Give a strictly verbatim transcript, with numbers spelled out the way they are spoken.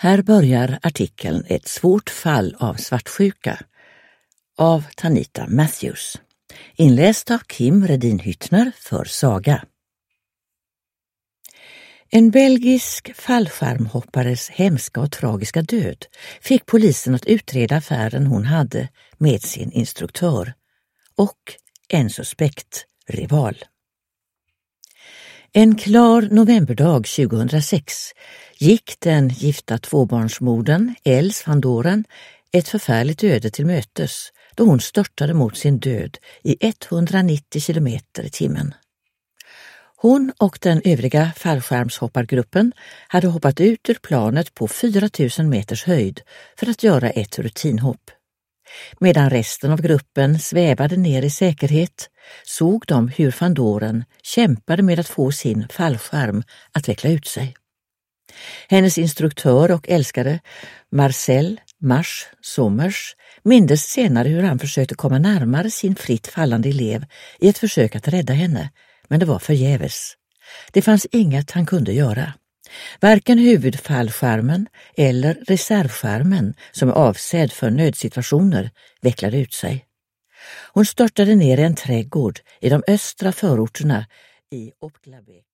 Här börjar artikeln Ett svårt fall av svartsjuka av Tanita Matthews. Inläst av Kim Redin Hyttner för Saga. En belgisk fallskärmhoppares hemska och tragiska död fick polisen att utreda affären hon hade med sin instruktör och en suspekt rival. En klar novemberdag tjugohundrasex gick den gifta tvåbarnsmodern Els van Doren ett förfärligt öde till mötes då hon störtade mot sin död i etthundranittio kilometer i timmen. Hon och den övriga fallskärmshoppargruppen hade hoppat ut ur planet på fyra tusen meters höjd för att göra ett rutinhopp. Medan resten av gruppen svävade ner i säkerhet såg de hur van Doren kämpade med att få sin fallskärm att veckla ut sig. Hennes instruktör och älskare Marcel Mars Sommers mindes senare hur han försökte komma närmare sin fritt fallande elev i ett försök att rädda henne, men det var förgäves. Det fanns inget han kunde göra. Varken huvudfallskärmen eller reservskärmen som är avsedd för nödsituationer vecklade ut sig. Hon störtade ner i en trädgård i de östra förorterna i Opklabek.